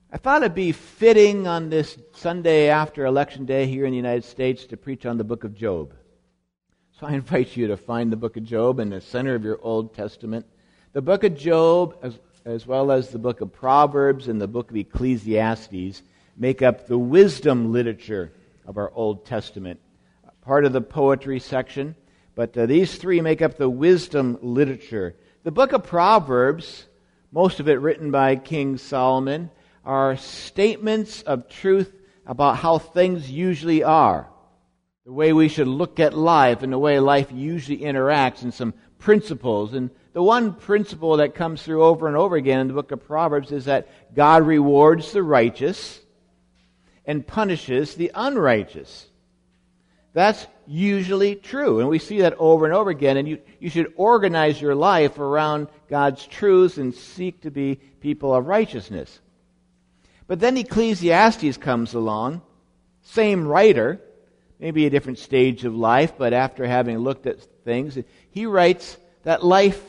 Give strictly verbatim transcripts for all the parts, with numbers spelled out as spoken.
I thought it'd be fitting on this Sunday after Election Day here in the United States to preach on the book of Job. So I invite you to find the book of Job in the center of your Old Testament. The book of Job, as, as well as the book of Proverbs and the book of Ecclesiastes, make up the wisdom literature of our Old Testament. Part of the poetry section, but uh, these three make up the wisdom literature. The book of Proverbs, most of it written by King Solomon, are statements of truth about how things usually are, the way we should look at life and the way life usually interacts, and some principles. And the one principle that comes through over and over again in the book of Proverbs is that God rewards the righteous and punishes the unrighteous. That's usually true, and we see that over and over again, and you, you should organize your life around God's truths and seek to be people of righteousness. But then Ecclesiastes comes along, same writer, maybe a different stage of life, but after having looked at things, he writes that life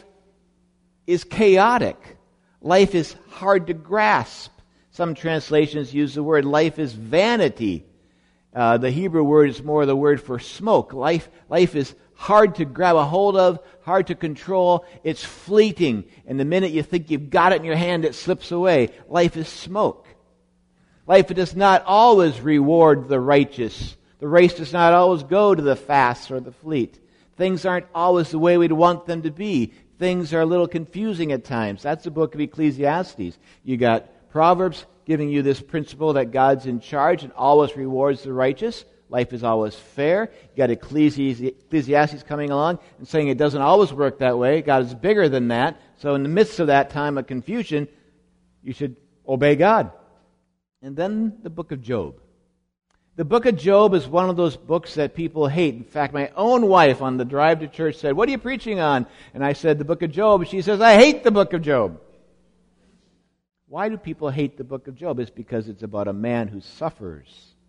is chaotic. Life is hard to grasp. Some translations use the word life is vanity. Uh, the Hebrew word is more the word for smoke. Life, life is hard to grab a hold of, hard to control. It's fleeting. And the minute you think you've got it in your hand, it slips away. Life is smoke. Life does not always reward the righteous. The race does not always go to the fast or the fleet. Things aren't always the way we'd want them to be. Things are a little confusing at times. That's the book of Ecclesiastes. You got Proverbs giving you this principle that God's in charge and always rewards the righteous. Life is always fair. You got Ecclesiastes coming along and saying it doesn't always work that way. God is bigger than that. So in the midst of that time of confusion, you should obey God. And then the book of Job. The book of Job is one of those books that people hate. In fact, my own wife on the drive to church said, "What are you preaching on?" And I said, "The book of Job." She says, "I hate the book of Job." Why do people hate the book of Job? It's because it's about a man who suffers.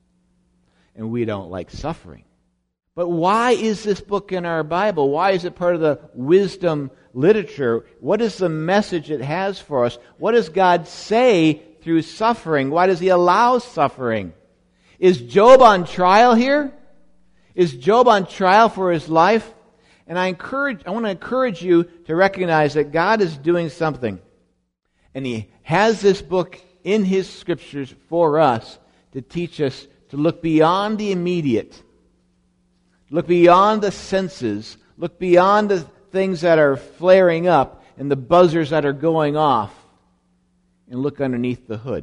And we don't like suffering. But why is this book in our Bible? Why is it part of the wisdom literature? What is the message it has for us? What does God say through suffering? Why does He allow suffering? Is Job on trial here? Is Job on trial for his life? And I encourage, I want to encourage you to recognize that God is doing something. And He has this book in His Scriptures for us to teach us to look beyond the immediate, look beyond the senses, look beyond the things that are flaring up and the buzzers that are going off, and look underneath the hood.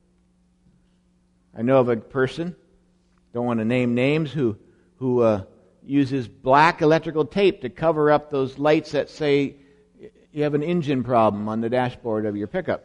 I know of a person, don't want to name names, who who uh, uses black electrical tape to cover up those lights that say you have an engine problem on the dashboard of your pickup.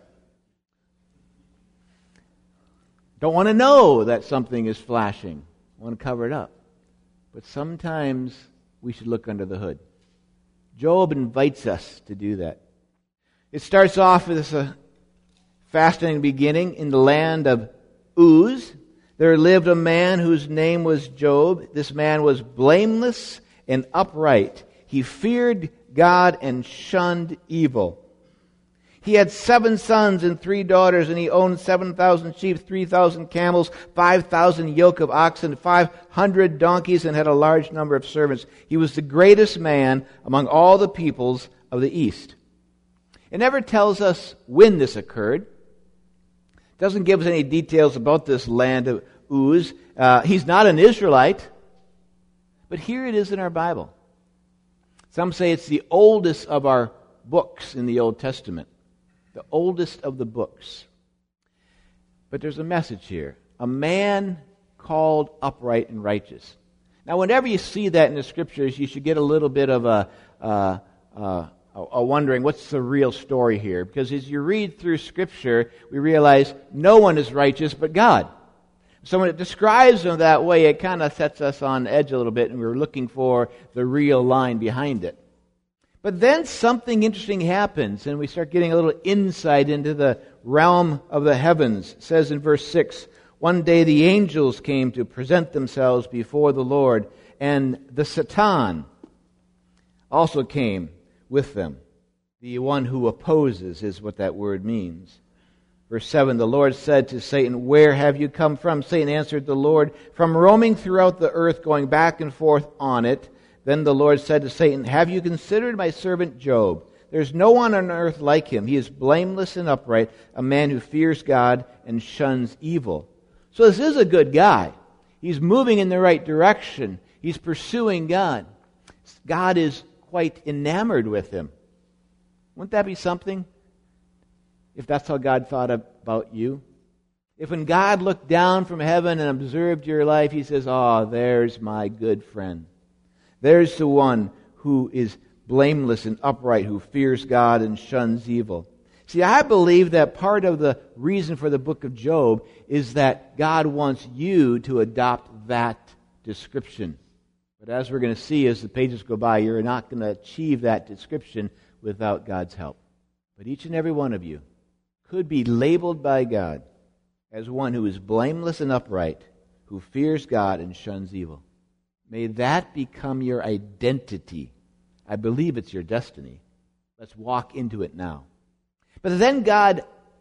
Don't want to know that something is flashing. Want to cover it up. But sometimes we should look under the hood. Job invites us to do that. It starts off with a fascinating beginning. In the land of Uz, there lived a man whose name was Job. This man was blameless and upright. He feared God and shunned evil. He had seven sons and three daughters, and he owned seven thousand sheep, three thousand camels, five thousand yoke of oxen, five hundred donkeys, and had a large number of servants. He was the greatest man among all the peoples of the East. It never tells us when this occurred. Doesn't give us any details about this land of Uz. Uh, he's not an Israelite, but here it is in our Bible. Some say it's the oldest of our books in the Old Testament. The oldest of the books. But there's a message here. A man called upright and righteous. Now, whenever you see that in the Scriptures, you should get a little bit of a, uh, uh, a wondering, what's the real story here? Because as you read through Scripture, we realize no one is righteous but God. So when it describes him that way, it kind of sets us on edge a little bit, and we're looking for the real line behind it. But then something interesting happens, and we start getting a little insight into the realm of the heavens. It says in verse six, "One day the angels came to present themselves before the Lord, and the Satan also came with them." The one who opposes is what that word means. Verse seven, the Lord said to Satan, "Where have you come from?" Satan answered the Lord, "From roaming throughout the earth, going back and forth on it." Then the Lord said to Satan, "Have you considered my servant Job? There's no one on earth like him. He is blameless and upright, a man who fears God and shuns evil." So this is a good guy. He's moving in the right direction. He's pursuing God. God is quite enamored with him. Wouldn't that be something? If that's how God thought about you? If when God looked down from heaven and observed your life, He says, "Oh, there's my good friend. There's the one who is blameless and upright, who fears God and shuns evil." See, I believe that part of the reason for the book of Job is that God wants you to adopt that description. But as we're going to see as the pages go by, you're not going to achieve that description without God's help. But each and every one of you could be labeled by God as one who is blameless and upright, who fears God and shuns evil. May that become your identity. I believe it's your destiny. Let's walk into it now. But then God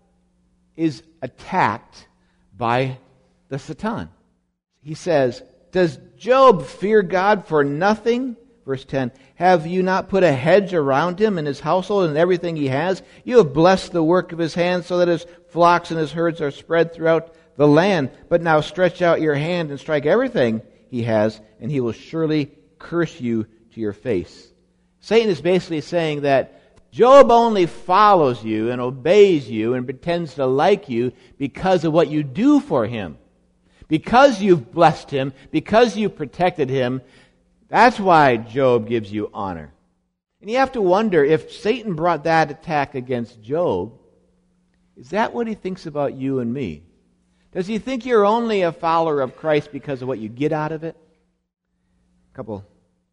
is attacked by the Satan. He says, "Does Job fear God for nothing?" Verse ten, "Have you not put a hedge around him and his household and everything he has? You have blessed the work of his hands so that his flocks and his herds are spread throughout the land. But now stretch out your hand and strike everything he has, and he will surely curse you to your face." Satan is basically saying that Job only follows you and obeys you and pretends to like you because of what you do for him. Because you've blessed him, because you've protected him, that's why Job gives you honor. And you have to wonder, if Satan brought that attack against Job, is that what he thinks about you and me? Does he think you're only a follower of Christ because of what you get out of it? A couple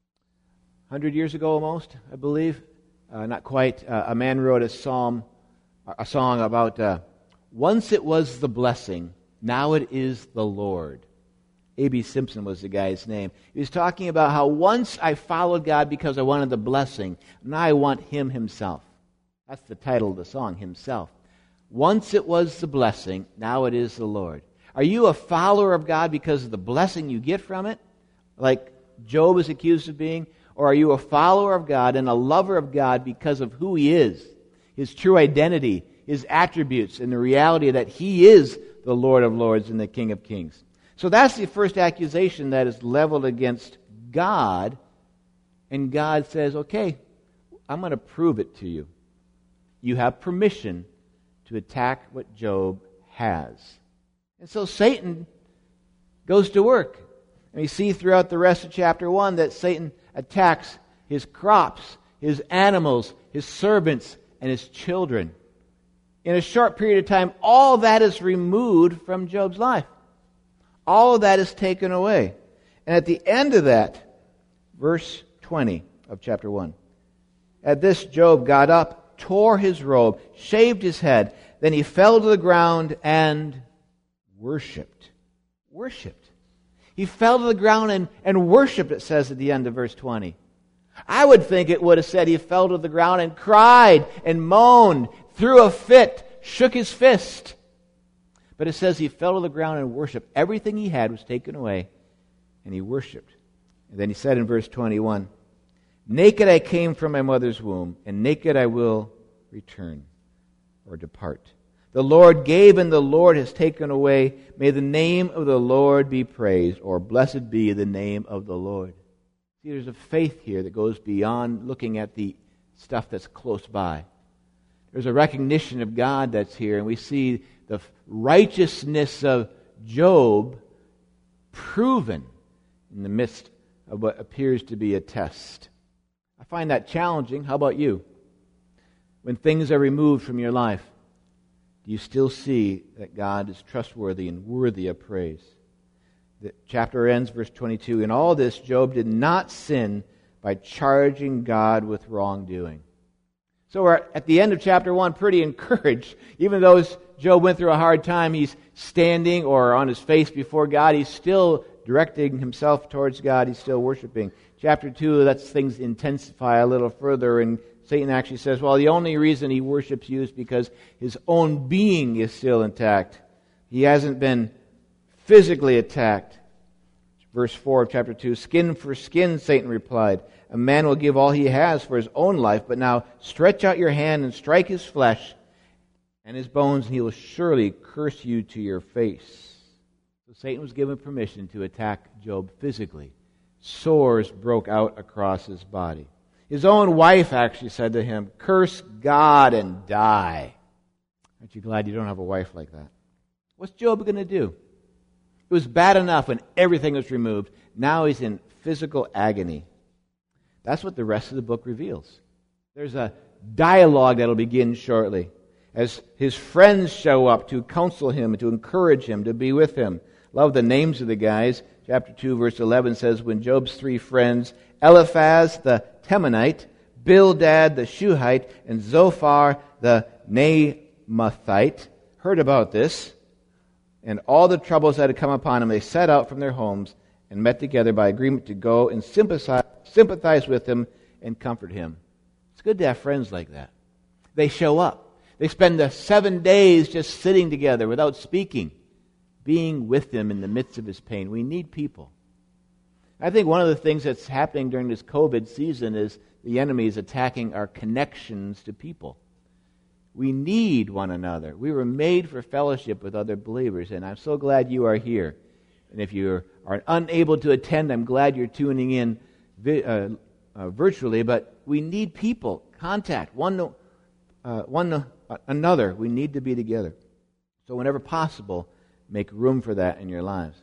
hundred years ago almost, I believe, uh, not quite, uh, a man wrote a psalm, a song about, uh, "Once it was the blessing, now it is the Lord." A B Simpson was the guy's name. He was talking about how once I followed God because I wanted the blessing, now I want Him Himself. That's the title of the song, Himself. Once it was the blessing, now it is the Lord. Are you a follower of God because of the blessing you get from it, like Job is accused of being? Or are you a follower of God and a lover of God because of who He is, His true identity, His attributes, and the reality that He is the Lord of Lords and the King of Kings? So that's the first accusation that is leveled against God. And God says, "Okay, I'm going to prove it to you. You have permission to attack what Job has." And so Satan goes to work. And we see throughout the rest of chapter one that Satan attacks his crops, his animals, his servants, and his children. In a short period of time, all that is removed from Job's life. All of that is taken away. And at the end of that, verse twenty of chapter one, "At this Job got up, tore his robe, shaved his head, then he fell to the ground and worshipped." Worshipped. He fell to the ground and, and worshipped, it says at the end of verse twenty. I would think it would have said he fell to the ground and cried and moaned, threw a fit, shook his fist. But it says he fell to the ground and worshipped. Everything he had was taken away, and he worshipped. And then he said in verse twenty-one, "Naked I came from my mother's womb, and naked I will return," or depart. "The Lord gave, and the Lord has taken away. May the name of the Lord be praised," or "Blessed be the name of the Lord." See, there's a faith here that goes beyond looking at the stuff that's close by. There's a recognition of God that's here, and we see the righteousness of Job proven in the midst of what appears to be a test. I find that challenging. How about you? When things are removed from your life, do you still see that God is trustworthy and worthy of praise? The chapter ends, verse twenty-two, "In all this, Job did not sin by charging God with wrongdoing." So we're at the end of chapter one pretty encouraged. Even though Job went through a hard time, he's standing or on his face before God. He's still directing himself towards God. He's still worshiping. Chapter two lets things intensify a little further and Satan actually says, well, the only reason he worships you is because his own being is still intact. He hasn't been physically attacked. Verse four of chapter two, skin for skin, Satan replied. A man will give all he has for his own life, but now stretch out your hand and strike his flesh and his bones, and he will surely curse you to your face. So Satan was given permission to attack Job physically. Sores broke out across his body. His own wife actually said to him, curse God and die. Aren't you glad you don't have a wife like that? What's Job going to do? It was bad enough when everything was removed. Now he's in physical agony. That's what the rest of the book reveals. There's a dialogue that'll begin shortly as his friends show up to counsel him, to encourage him, to be with him. Love the names of the guys. Chapter two, verse eleven says, when Job's three friends, Eliphaz the Temanite, Bildad the Shuhite, and Zophar the Naamathite, heard about this, and all the troubles that had come upon him, they set out from their homes and met together by agreement to go and sympathize, sympathize with him and comfort him. It's good to have friends like that. They show up. They spend the seven days just sitting together without speaking, being with him in the midst of his pain. We need people. I think one of the things that's happening during this COVID season is the enemy is attacking our connections to people. We need one another. We were made for fellowship with other believers, and I'm so glad you are here. And if you are unable to attend, I'm glad you're tuning in uh, uh, virtually, but we need people, contact, one, uh, one uh, another. We need to be together. So whenever possible, make room for that in your lives.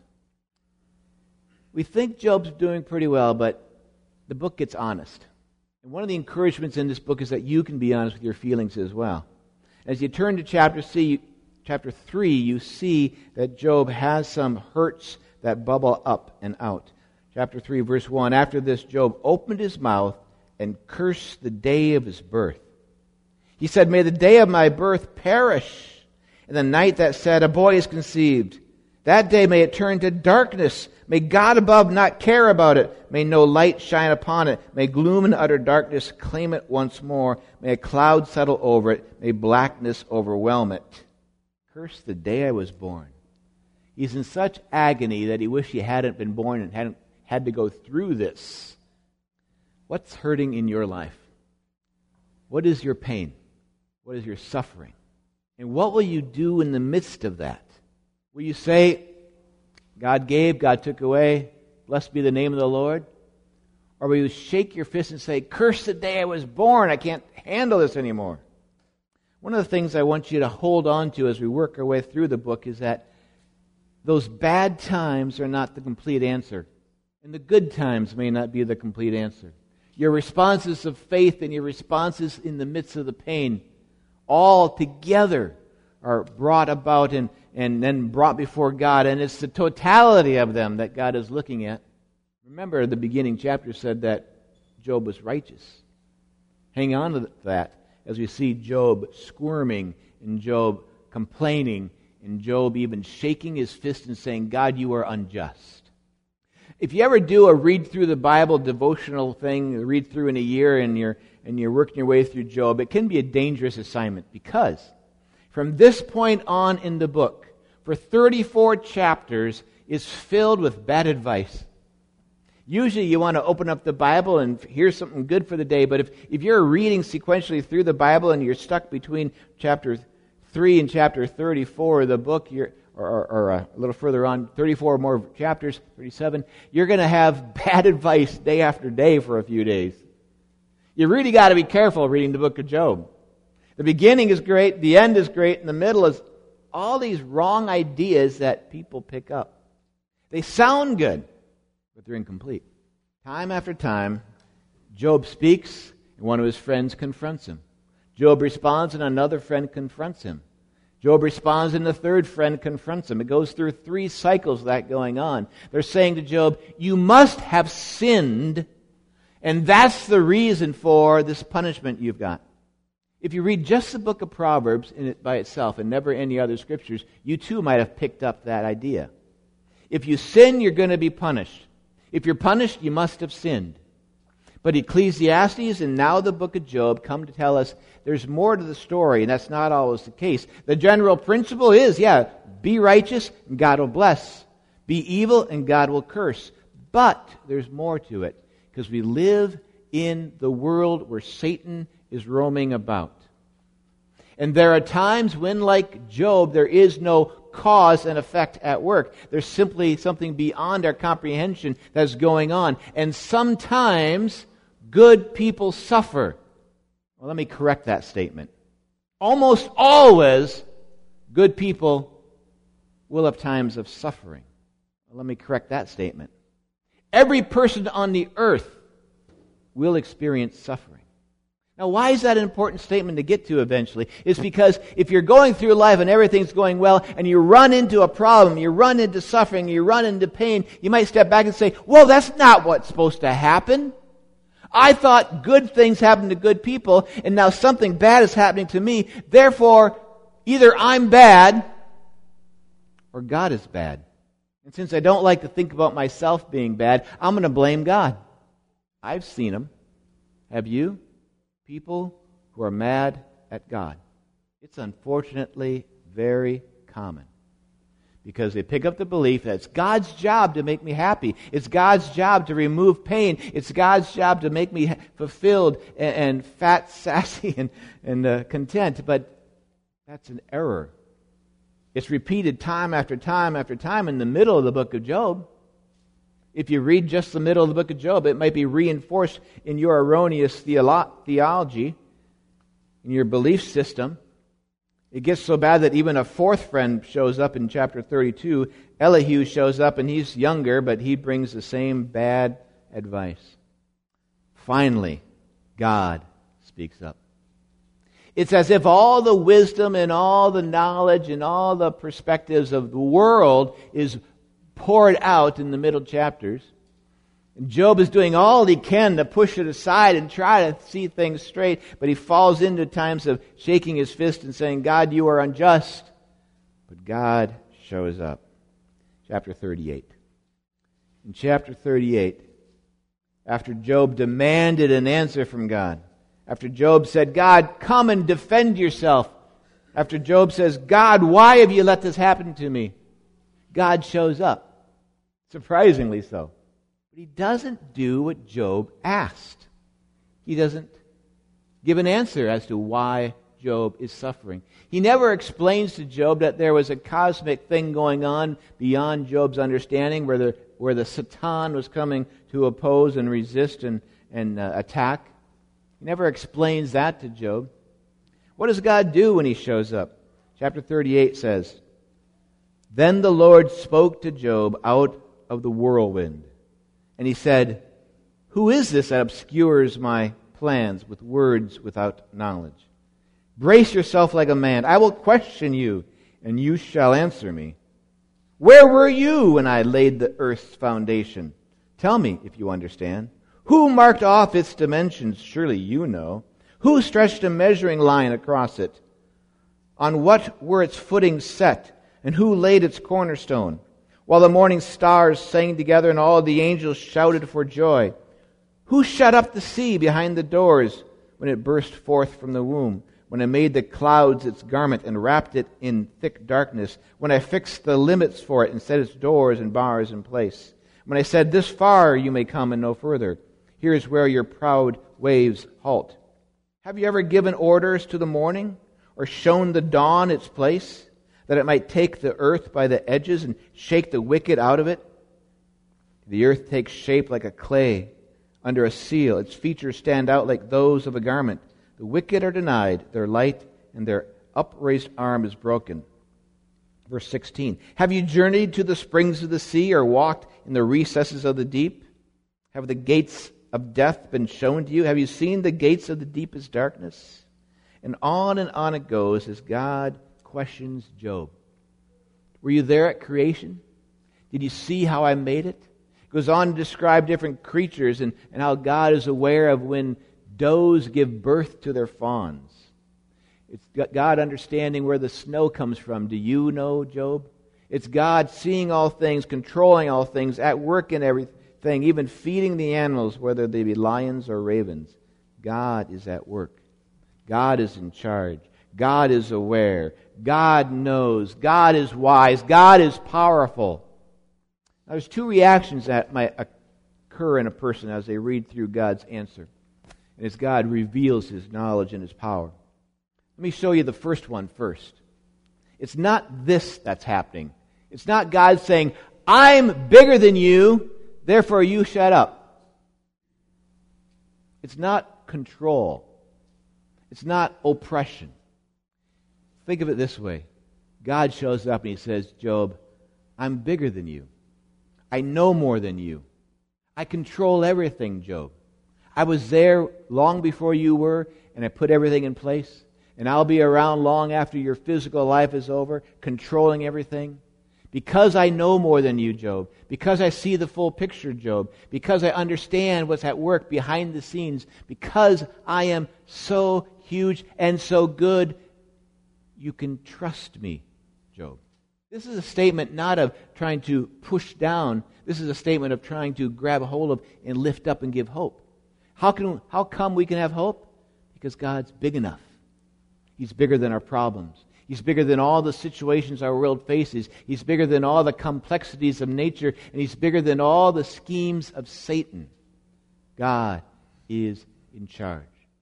We think Job's doing pretty well, but the book gets honest. And one of the encouragements in this book is that you can be honest with your feelings as well. As you turn to chapter C, chapter three, you see that Job has some hurts that bubble up and out. Chapter three, verse one, after this, Job opened his mouth and cursed the day of his birth. He said, may the day of my birth perish, and the night that said, a boy is conceived. That day may it turn to darkness. May God above not care about it. May no light shine upon it. May gloom and utter darkness claim it once more. May a cloud settle over it. May blackness overwhelm it. Curse the day I was born. He's in such agony that he wished he hadn't been born and hadn't had to go through this. What's hurting in your life? What is your pain? What is your suffering? And what will you do in the midst of that? Will you say, God gave, God took away, blessed be the name of the Lord? Or will you shake your fist and say, curse the day I was born, I can't handle this anymore? One of the things I want you to hold on to as we work our way through the book is that those bad times are not the complete answer, and the good times may not be the complete answer. Your responses of faith and your responses in the midst of the pain all together are brought about and, and then brought before God, and it's the totality of them that God is looking at. Remember, the beginning chapter said that Job was righteous. Hang on to that as we see Job squirming and Job complaining and Job even shaking his fist and saying, God, you are unjust. If you ever do a read through the Bible devotional thing, a read through in a year and you're, and you're working your way through Job, it can be a dangerous assignment because from this point on in the book, for thirty-four chapters, is filled with bad advice. Usually you want to open up the Bible and hear something good for the day, but if, if you're reading sequentially through the Bible and you're stuck between chapter three and chapter thirty-four of the book, you're, or, or, or a little further on, thirty-four more chapters, thirty-seven, you're going to have bad advice day after day for a few days. You really got to be careful reading the book of Job. The beginning is great, the end is great, and the middle is all these wrong ideas that people pick up. They sound good, but they're incomplete. Time after time, Job speaks, and one of his friends confronts him. Job responds, and another friend confronts him. Job responds, and the third friend confronts him. It goes through three cycles of that going on. They're saying to Job, you must have sinned, and that's the reason for this punishment you've got. If you read just the book of Proverbs in it by itself and never any other scriptures, you too might have picked up that idea. If you sin, you're going to be punished. If you're punished, you must have sinned. But Ecclesiastes and now the book of Job come to tell us there's more to the story, and that's not always the case. The general principle is, yeah, be righteous and God will bless. Be evil and God will curse. But there's more to it, because we live in the world where Satan is roaming about. And there are times when, like Job, there is no cause and effect at work. There's simply something beyond our comprehension that's going on. And sometimes good people suffer. Well, let me correct that statement. Almost always, good people will have times of suffering. Well, let me correct that statement. Every person on the earth will experience suffering. Now, why is that an important statement to get to eventually? It's because if you're going through life and everything's going well, and you run into a problem, you run into suffering, you run into pain, you might step back and say, well, that's not what's supposed to happen. I thought good things happen to good people, and now something bad is happening to me. Therefore, either I'm bad, or God is bad. And since I don't like to think about myself being bad, I'm going to blame God. I've seen them. Have you? People who are mad at God. It's unfortunately very common. Because they pick up the belief that it's God's job to make me happy. It's God's job to remove pain. It's God's job to make me fulfilled and, and fat, sassy, and, and uh, content. But that's an error. It's repeated time after time after time in the middle of the book of Job. If you read just the middle of the book of Job, it might be reinforced in your erroneous theolo- theology, in your belief system. It gets so bad that even a fourth friend shows up in chapter thirty-two. Elihu shows up, and he's younger, but he brings the same bad advice. Finally, God speaks up. It's as if all the wisdom and all the knowledge and all the perspectives of the world is poured out in the middle chapters. And Job is doing all he can to push it aside and try to see things straight, but he falls into times of shaking his fist and saying, God, you are unjust. But God shows up. Chapter thirty-eight. In chapter thirty-eight, after Job demanded an answer from God, after Job said, God, come and defend yourself, after Job says, God, why have you let this happen to me? God shows up. Surprisingly so. But he doesn't do what Job asked. He doesn't give an answer as to why Job is suffering. He never explains to Job that there was a cosmic thing going on beyond Job's understanding, where the, where the Satan was coming to oppose and resist and, and uh, attack. He never explains that to Job. What does God do when he shows up? Chapter thirty-eight says, Then the Lord spoke to Job out of the whirlwind, and he said, Who is this that obscures my plans with words without knowledge? Brace yourself like a man. I will question you, and you shall answer me. Where were you when I laid the earth's foundation? Tell me if you understand. Who marked off its dimensions? Surely you know. Who stretched a measuring line across it? On what were its footings set? And who laid its cornerstone? While the morning stars sang together and all the angels shouted for joy. Who shut up the sea behind the doors when it burst forth from the womb? When I made the clouds its garment and wrapped it in thick darkness? When I fixed the limits for it and set its doors and bars in place? When I said, This far you may come and no further. Here is where your proud waves halt. Have you ever given orders to the morning, or shown the dawn its place, that it might take the earth by the edges and shake the wicked out of it? The earth takes shape like a clay under a seal. Its features stand out like those of a garment. The wicked are denied their light, and their upraised arm is broken. Verse sixteen. Have you journeyed to the springs of the sea, or walked in the recesses of the deep? Have the gates of death been shown to you? Have you seen the gates of the deepest darkness? And on and on it goes as God questions Job. Were you there at creation? Did you see how I made it? It goes on to describe different creatures and, and how God is aware of when does give birth to their fawns. It's God understanding where the snow comes from. Do you know, Job? It's God seeing all things, controlling all things, at work in every thing, even feeding the animals, whether they be lions or ravens. God is at work. God is in charge. God is aware. God knows. God is wise. God is powerful. Now, there's two reactions that might occur in a person as they read through God's answer. And as God reveals His knowledge and His power. Let me show you the first one first. It's not this that's happening. It's not God saying, I'm bigger than you, therefore you shut up. It's not control. It's not oppression. Think of it this way. God shows up and He says, Job, I'm bigger than you. I know more than you. I control everything, Job. I was there long before you were, and I put everything in place. And I'll be around long after your physical life is over, controlling everything. Because I know more than you, Job. Because I see the full picture, Job. Because I understand what's at work behind the scenes. Because I am so huge and so good, you can trust me, Job. This is a statement not of trying to push down. This is a statement of trying to grab a hold of and lift up and give hope. How can how come we can have hope? Because God's big enough. He's bigger than our problems. He's bigger than all the situations our world faces. He's bigger than all the complexities of nature, and He's bigger than all the schemes of Satan. God is in charge.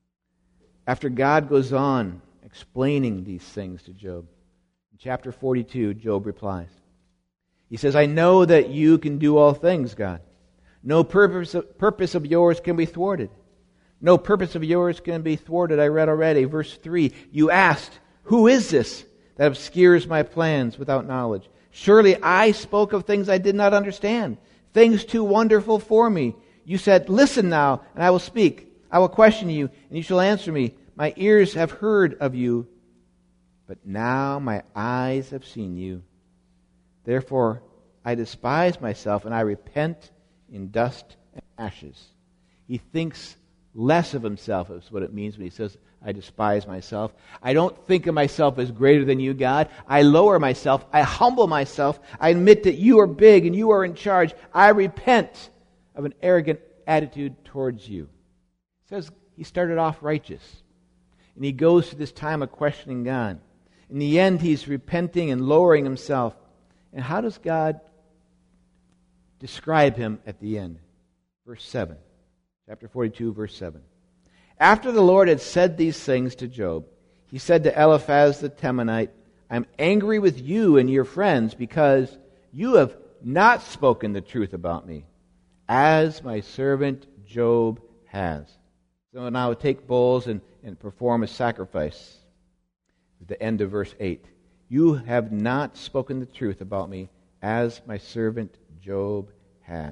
After God goes on explaining these things to Job, in chapter forty-two, Job replies. He says, I know that you can do all things, God. No purpose of, purpose of yours can be thwarted. No purpose of yours can be thwarted. I read already, verse three. You asked, who is this that obscures my plans without knowledge? Surely I spoke of things I did not understand, things too wonderful for me. You said, listen now, and I will speak. I will question you, and you shall answer me. My ears have heard of you, but now my eyes have seen you. Therefore I despise myself, and I repent in dust and ashes. He thinks less of himself is what it means when he says, I despise myself. I don't think of myself as greater than you, God. I lower myself. I humble myself. I admit that you are big and you are in charge. I repent of an arrogant attitude towards you. It says he started off righteous. And he goes to this time of questioning God. In the end, he's repenting and lowering himself. And how does God describe him at the end? Verse seven. Chapter forty-two, verse seven. After the Lord had said these things to Job, he said to Eliphaz the Temanite, I'm angry with you and your friends because you have not spoken the truth about me, as my servant Job has. So now take bulls and, and perform a sacrifice. At the end of verse eight. You have not spoken the truth about me, as my servant Job has.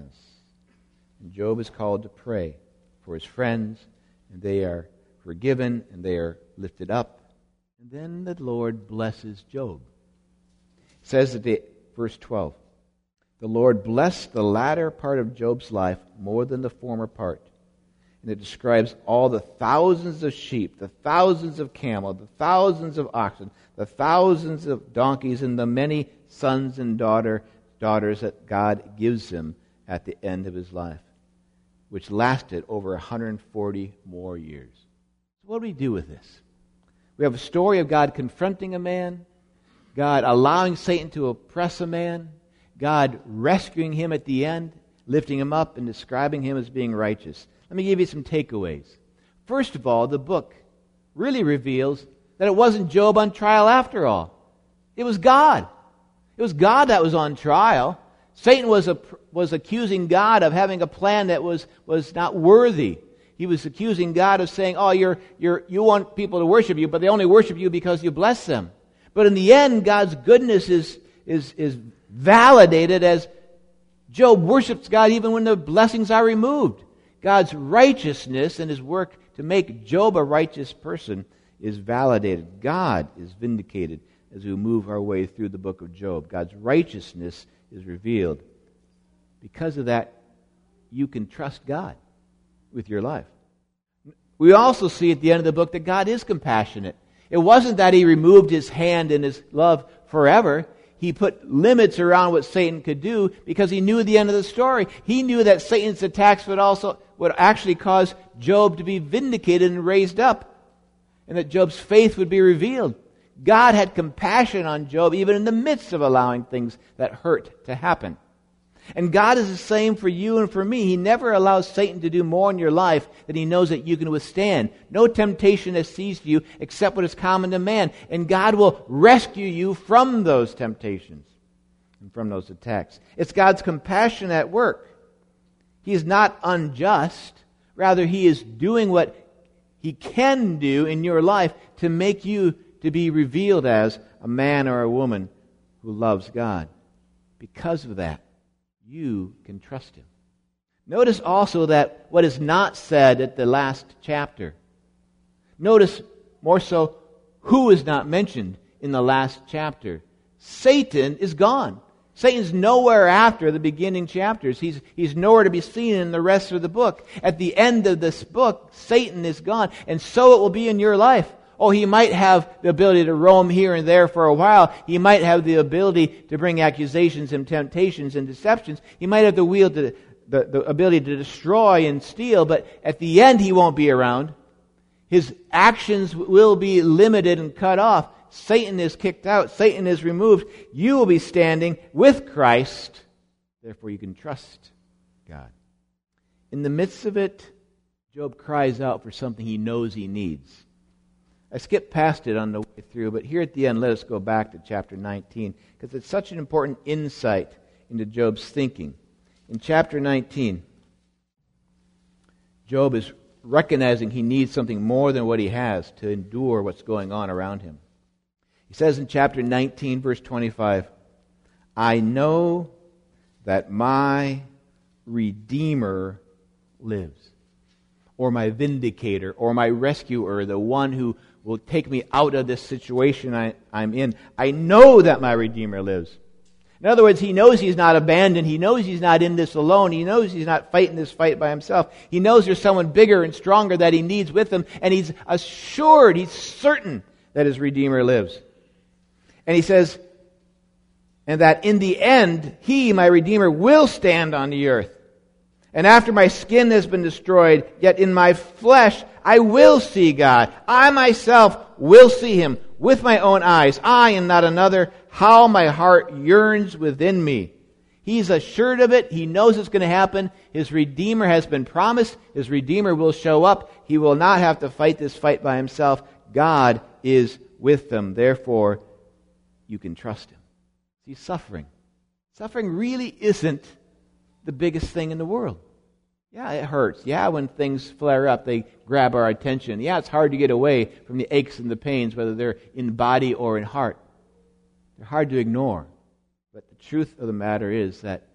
And Job is called to pray for his friends, and they are forgiven, and they are lifted up. And then the Lord blesses Job. It says at the, verse twelve, the Lord blessed the latter part of Job's life more than the former part. And it describes all the thousands of sheep, the thousands of camels, the thousands of oxen, the thousands of donkeys, and the many sons and daughter, daughters that God gives him at the end of his life, which lasted over one hundred forty more years. So what do we do with this? We have a story of God confronting a man, God allowing Satan to oppress a man, God rescuing him at the end, lifting him up and describing him as being righteous. Let me give you some takeaways. First of all, the book really reveals that it wasn't Job on trial after all. It was God. It was God that was on trial. Satan was a, was accusing God of having a plan that was, was not worthy. He was accusing God of saying, oh, you're, you're, you want people to worship you, but they only worship you because you bless them. But in the end, God's goodness is, is, is validated as Job worships God even when the blessings are removed. God's righteousness and His work to make Job a righteous person is validated. God is vindicated as we move our way through the book of Job. God's righteousness is revealed. Because of that, you can trust God with your life. We also see at the end of the book that God is compassionate. It wasn't that He removed His hand and His love forever. he put limits around what Satan could do because he knew the end of the story. He knew that Satan's attacks would also would actually cause Job to be vindicated and raised up, and that Job's faith would be revealed. God had compassion on Job even in the midst of allowing things that hurt to happen. And God is the same for you and for me. He never allows Satan to do more in your life than he knows that you can withstand. No temptation has seized you except what is common to man. And God will rescue you from those temptations and from those attacks. It's God's compassion at work. He is not unjust. Rather, He is doing what He can do in your life to make you to be revealed as a man or a woman who loves God. Because of that, you can trust Him. Notice also that what is not said at the last chapter. Notice more so who is not mentioned in the last chapter. Satan is gone. Satan's nowhere after the beginning chapters. He's, he's nowhere to be seen in the rest of the book. At the end of this book, Satan is gone. And so it will be in your life. Oh, he might have the ability to roam here and there for a while. He might have the ability to bring accusations and temptations and deceptions. He might have the wheel to, the, the ability to destroy and steal, but at the end he won't be around. His actions will be limited and cut off. Satan is kicked out. Satan is removed. You will be standing with Christ. Therefore you can trust God. In the midst of it, Job cries out for something he knows he needs. I skipped past it on the way through, but here at the end, let us go back to chapter nineteen, because it's such an important insight into Job's thinking. In chapter nineteen, Job is recognizing he needs something more than what he has to endure what's going on around him. He says in chapter nineteen, verse twenty-five, I know that my Redeemer lives, or my vindicator, or my rescuer, the one who will take me out of this situation I, I'm in. I know that my Redeemer lives. In other words, he knows he's not abandoned. He knows he's not in this alone. He knows he's not fighting this fight by himself. He knows there's someone bigger and stronger that he needs with him, and he's assured, he's certain that his Redeemer lives. And he says, and that in the end, he, my Redeemer, will stand on the earth. And after my skin has been destroyed, yet in my flesh I will see God. I myself will see Him with my own eyes. I and not another. How my heart yearns within me. He's assured of it. He knows it's going to happen. His Redeemer has been promised. His Redeemer will show up. He will not have to fight this fight by himself. God is with them. Therefore, you can trust Him. See, suffering. Suffering really isn't the biggest thing in the world. Yeah, it hurts. Yeah, when things flare up, they grab our attention. Yeah, it's hard to get away from the aches and the pains, whether they're in body or in heart. They're hard to ignore. But the truth of the matter is that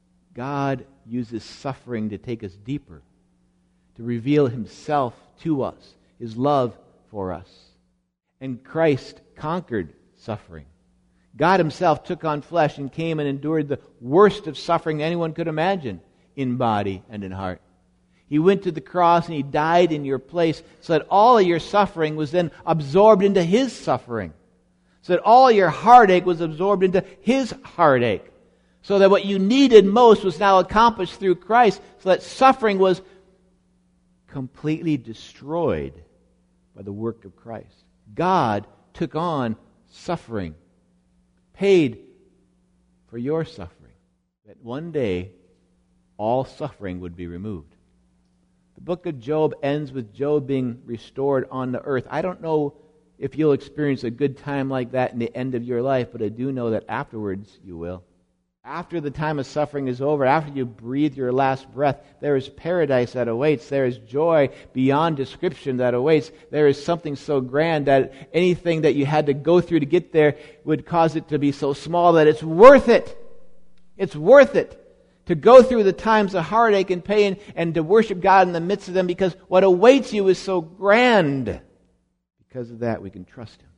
God uses suffering to take us deeper, to reveal Himself to us, His love for us. And Christ conquered suffering. God Himself took on flesh and came and endured the worst of suffering anyone could imagine in body and in heart. He went to the cross and He died in your place so that all of your suffering was then absorbed into His suffering. So that all your heartache was absorbed into His heartache. So that what you needed most was now accomplished through Christ. So that suffering was completely destroyed by the work of Christ. God took on suffering, paid for your suffering, that one day all suffering would be removed. The book of Job ends with Job being restored on the earth. I don't know if you'll experience a good time like that in the end of your life, but I do know that afterwards you will. After the time of suffering is over, after you breathe your last breath, there is paradise that awaits. There is joy beyond description that awaits. There is something so grand that anything that you had to go through to get there would cause it to be so small that it's worth it. It's worth it to go through the times of heartache and pain and to worship God in the midst of them, because what awaits you is so grand. Because of that, we can trust Him.